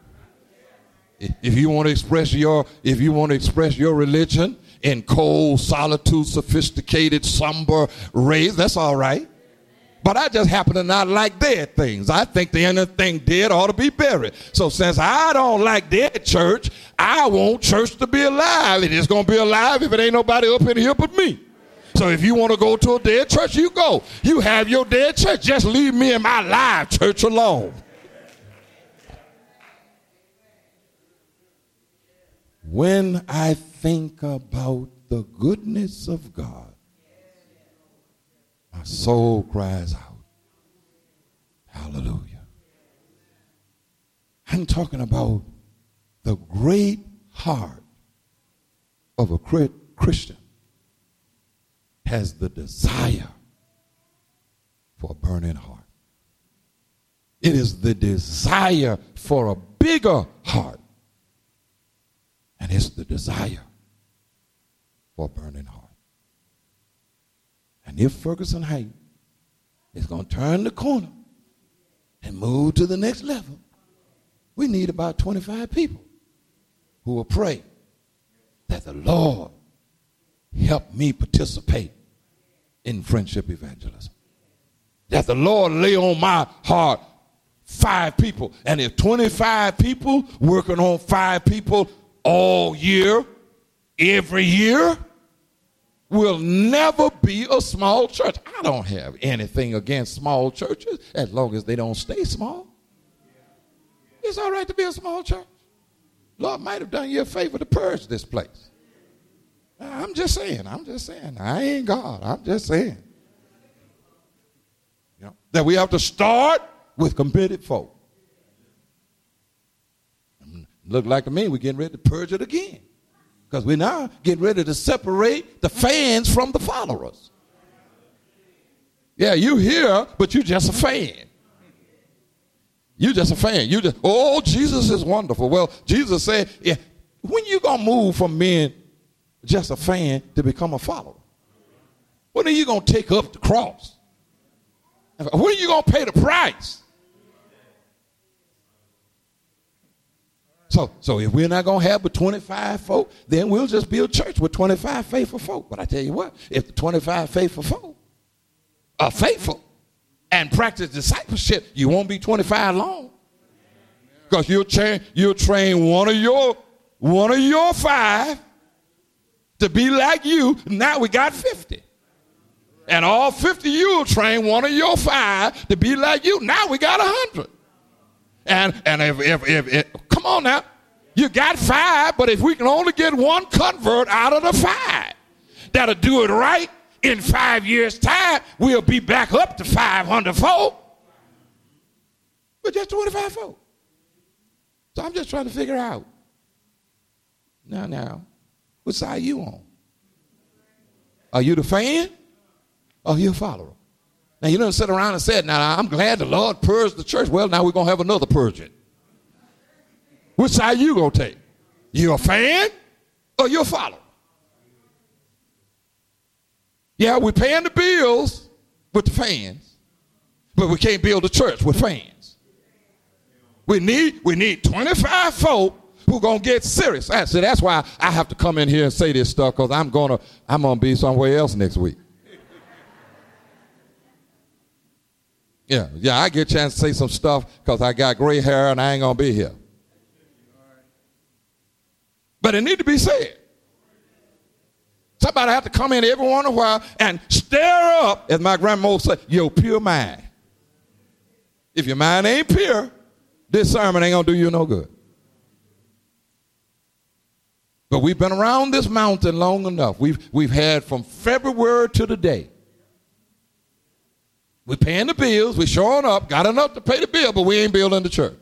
If you want to express your, if you want to express your religion in cold, solitude, sophisticated, somber rays, that's all right. But I just happen to not like dead things. I think the anything dead ought to be buried. So since I don't like dead church, I want church to be alive. And it's going to be alive if it ain't nobody up in here but me. So if you want to go to a dead church, you go. You have your dead church. Just leave me and my live church alone. When I think about the goodness of God, my soul cries out, hallelujah. I'm talking about the great heart of a Christian has the desire for a burning heart. It is the desire for a bigger heart. And it's the desire for a burning heart. And if Ferguson Heights is going to turn the corner and move to the next level, we need about twenty-five people who will pray that the Lord help me participate in friendship evangelism. That the Lord lay on my heart five people. And if twenty-five people working on five people all year, every year, will never be a small church. I don't have anything against small churches as long as they don't stay small. It's all right to be a small church. Lord might have done you a favor to purge this place. I'm just saying, I'm just saying. I ain't God. I'm just saying. You know, that we have to start with committed folk. Look like to me we're getting ready to purge it again. Because we're now getting ready to separate the fans from the followers. Yeah, you here, but you just a fan. You just a fan. You just, oh, Jesus is wonderful. Well, Jesus said, yeah, when you going to move from being just a fan to become a follower? When are you going to take up the cross? When are you going to pay the price? So, so if we're not going to have but twenty-five folk, then we'll just build church with twenty-five faithful folk. But I tell you what, if the twenty-five faithful folk are faithful and practice discipleship, you won't be twenty-five long. Because you'll train, you'll train one of your one of your five to be like you. Now we got fifty. And all fifty you'll train one of your five to be like you. Now we got one hundred. And and if, if, if, if come on now, you got five, but if we can only get one convert out of the five that'll do it right, in five years' time, we'll be back up to five hundred folk. But just twenty-five folk. So I'm just trying to figure out. Now, now, what side are you on? Are you the fan or are you a follower? Now, you don't sit around and say, now, I'm glad the Lord purged the church. Well, now we're going to have another purging. Which side you going to take? You a fan or you a follower? Yeah, we're paying the bills with the fans, but we can't build a church with fans. We need, we need twenty-five folk who are going to get serious. I said, that's why I have to come in here and say this stuff, because I'm going to I'm gonna be somewhere else next week. Yeah, yeah, I get a chance to say some stuff because I got gray hair and I ain't going to be here. But it need to be said. Somebody have to come in every once in a while and stir up, as my grandma said, your pure mind. If your mind ain't pure, this sermon ain't going to do you no good. But we've been around this mountain long enough. We've, we've had from February to today. We're paying the bills. We're showing up. Got enough to pay the bill, but we ain't building the church.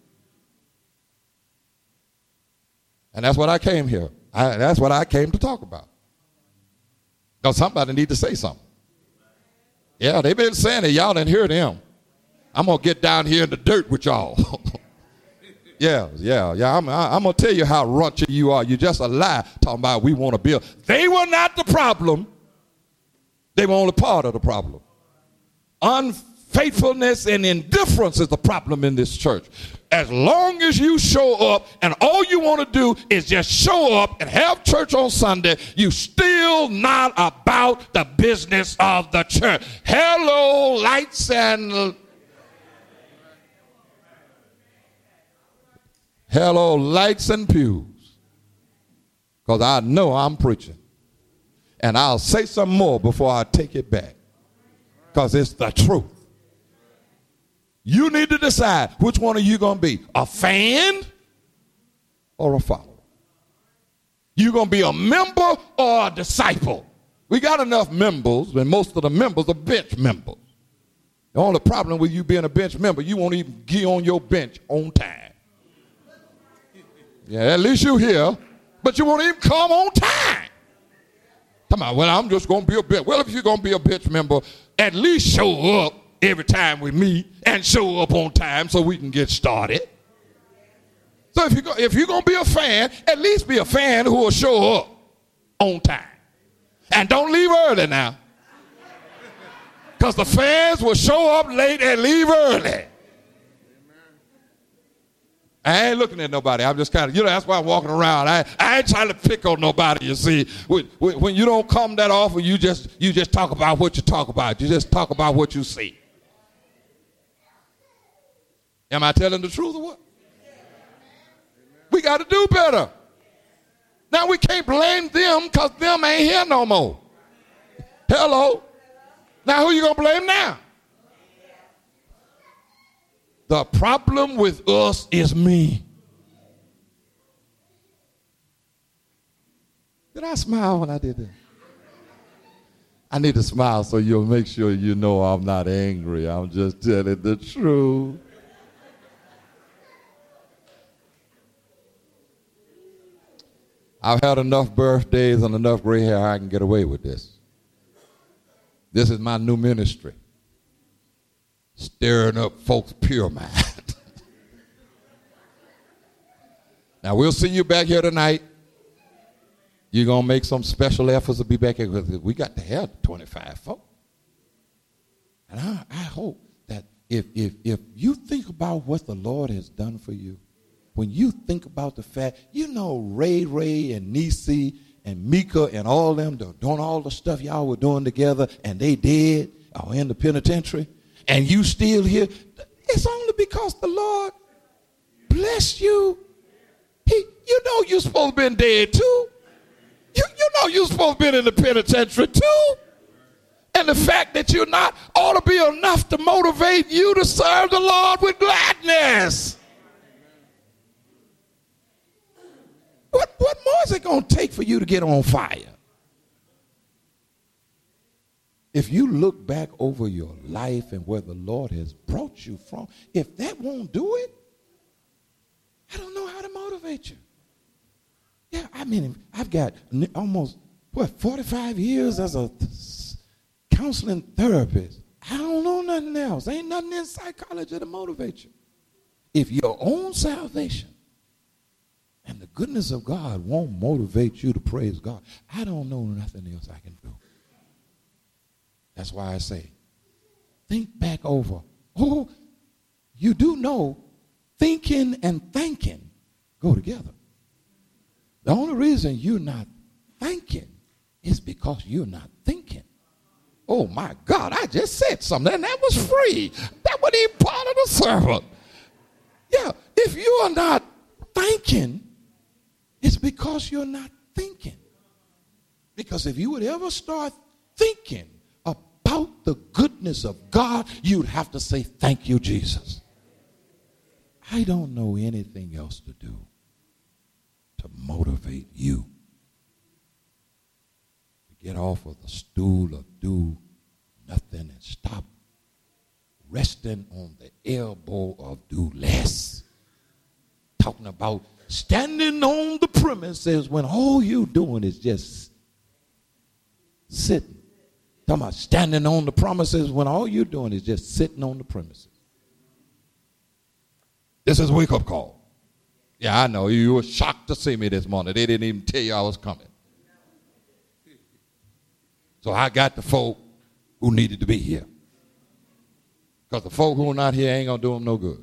And that's what I came here. I, that's what I came to talk about. Because somebody need to say something. Yeah, they've been saying it. Y'all didn't hear them. I'm going to get down here in the dirt with y'all. yeah, yeah, yeah. I'm, I'm going to tell you how raunchy you are. You're just a lie talking about we want to build. They were not the problem. They were only part of the problem. Unfaithfulness and indifference is the problem in this church. As long as you show up and all you want to do is just show up and have church on Sunday, you still not about the business of the church. Hello, lights and hello, lights and pews. Because I know I'm preaching. And I'll say some more before I take it back. Because it's the truth. You need to decide which one are you going to be, a fan or a follower. You going to be a member or a disciple. We got enough members, and most of the members are bench members. The only problem with you being a bench member, you won't even get on your bench on time. Yeah, at least you're here, but you won't even come on time. Come on, well, I'm just going to be a bench. Well, if you're going to be a bench member, at least show up every time we meet and show up on time so we can get started. So if, you go, if you're going to be a fan, at least be a fan who will show up on time. And don't leave early now. Because the fans will show up late and leave early. I ain't looking at nobody. I'm just kind of, you know, that's why I'm walking around. I, I ain't trying to pick on nobody, you see. When, when you don't come that often, you just, you just talk about what you talk about. You just talk about what you see. Am I telling the truth or what? We got to do better. Now we can't blame them because them ain't here no more. Hello. Now who you going to blame now? The problem with us is me. Did I smile when I did that? I need to smile so you'll make sure you know I'm not angry. I'm just telling the truth. I've had enough birthdays and enough gray hair I can get away with this. This is my new ministry. Stirring up folks' pure mind. Now, we'll see you back here tonight. You're going to make some special efforts to be back here because we got to have twenty-five folks. And I, I hope that if, if, if you think about what the Lord has done for you, when you think about the fact, you know, Ray Ray and Nisi and Mika and all them doing all the stuff y'all were doing together and they did or in the penitentiary, and you still here, it's only because the Lord blessed you. He, you know you're supposed to have been dead too. You, you know you're supposed to have been in the penitentiary too. And the fact that you're not ought to be enough to motivate you to serve the Lord with gladness. What, what more is it going to take for you to get on fire? If you look back over your life and where the Lord has brought you from, if that won't do it, I don't know how to motivate you. Yeah, I mean, I've got almost, what, forty-five years as a counseling therapist. I don't know nothing else. Ain't nothing in psychology to motivate you. If your own salvation and the goodness of God won't motivate you to praise God, I don't know nothing else I can do. That's why I say, think back over. Oh, you do know thinking and thanking go together. The only reason you're not thanking is because you're not thinking. Oh, my God, I just said something, and that was free. That wasn't even part of the sermon. Yeah, if you are not thanking, it's because you're not thinking. Because if you would ever start thinking about the goodness of God, you'd have to say, thank you, Jesus. I don't know anything else to do to motivate you to get off of the stool of do nothing and stop resting on the elbow of do less. Talking about standing on the premises when all you're doing is just sitting. Talking about standing on the promises when all you're doing is just sitting on the premises. This is a wake-up call. Yeah, I know. You were shocked to see me this morning. They didn't even tell you I was coming. So I got the folk who needed to be here. Because the folk who are not here ain't going to do them no good.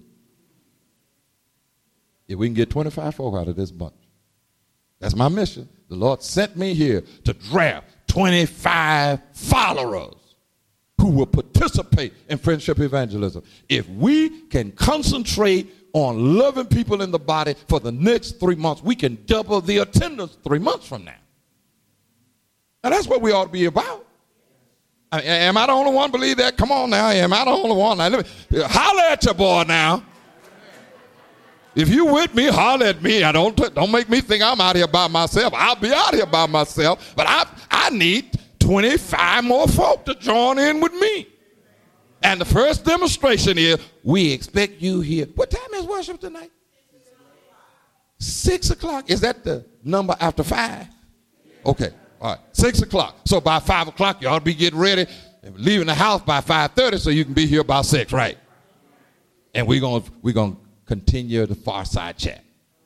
If we can get twenty-five folk out of this bunch, that's my mission. The Lord sent me here to draft twenty-five followers who will participate in friendship evangelism. If we can concentrate on loving people in the body for the next three months, we can double the attendance three months from now. Now, that's what we ought to be about. I mean, am I the only one believe that? Come on now. Am I the only one? Now, let me, holler at your boy now. If you with me, holler at me. I don't, don't make me think I'm out here by myself. I'll be out here by myself, but I, I need twenty-five more folk to join in with me. And the first demonstration is, we expect you here. What time is worship tonight? Six o'clock. Is that the number after five? Okay. All right. Six o'clock. So by five o'clock, you ought to be getting ready and leaving the house by five thirty so you can be here by six, right? And we're going we're going to continue the far side chat.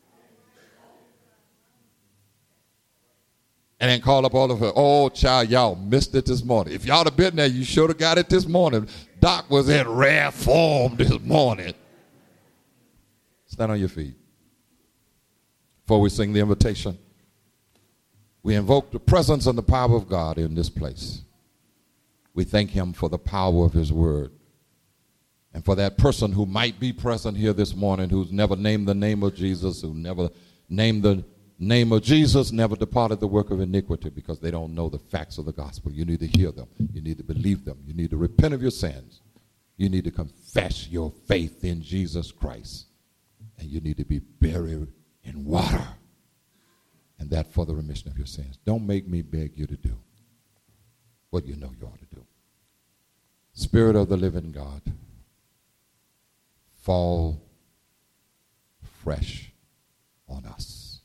And then call up all of her, oh, child, y'all missed it this morning. If y'all have been there, you should have got it this morning. Doc was in rare form this morning. Stand on your feet. Before we sing the invitation, we invoke the presence and the power of God in this place. We thank him for the power of his word. And for that person who might be present here this morning who's never named the name of Jesus, who never named the name of Jesus never departed the work of iniquity, because they don't know the facts of the gospel. You need to hear them. You need to believe them. You need to repent of your sins. You need to confess your faith in Jesus Christ. And you need to be buried in water. And that for the remission of your sins. Don't make me beg you to do what you know you ought to do. Spirit of the living God, fall fresh on us.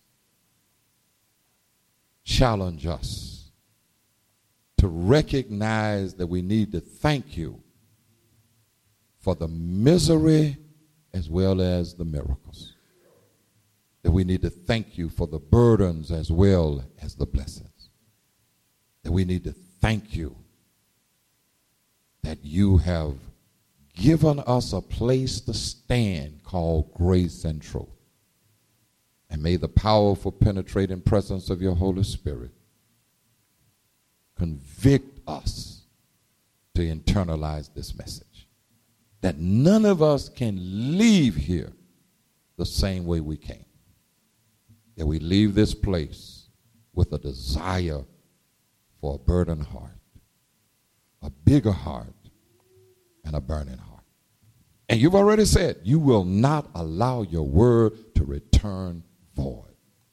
Challenge us to recognize that we need to thank you for the misery as well as the miracles. That we need to thank you for the burdens as well as the blessings. That we need to thank you that you have given us a place to stand called grace and truth. And may the powerful penetrating presence of your Holy Spirit convict us to internalize this message. That none of us can leave here the same way we came. That we leave this place with a desire for a burdened heart, a bigger heart, and a burning heart. And you've already said you will not allow your word to return void.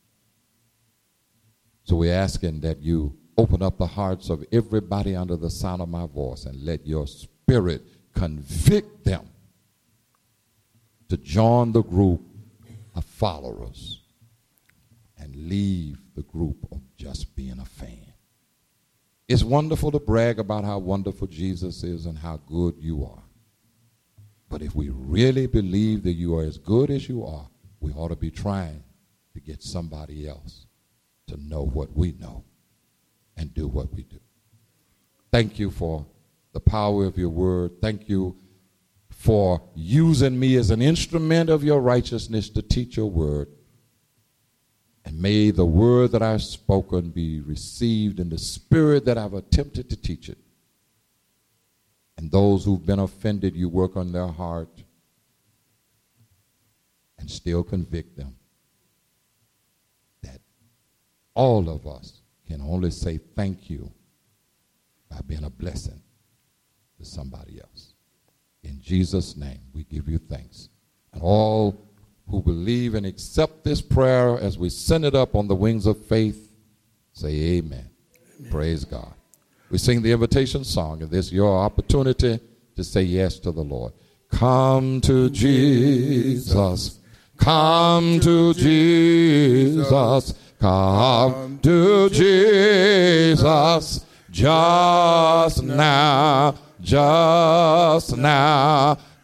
So we're asking that you open up the hearts of everybody under the sound of my voice and let your spirit convict them to join the group of followers and leave the group of just being a fan. It's wonderful to brag about how wonderful Jesus is and how good you are. But if we really believe that you are as good as you are, we ought to be trying to get somebody else to know what we know and do what we do. Thank you for the power of your word. Thank you for using me as an instrument of your righteousness to teach your word. And may the word that I've spoken be received in the spirit that I've attempted to teach it. And those who've been offended, you work on their heart and still convict them that all of us can only say thank you by being a blessing to somebody else. In Jesus' name, we give you thanks. And all who believe and accept this prayer as we send it up on the wings of faith, say amen. Amen. Praise God. We sing the invitation song, and this is your opportunity to say yes to the Lord. Come to Jesus. Come to Jesus. Come to Jesus. Just now. Just now.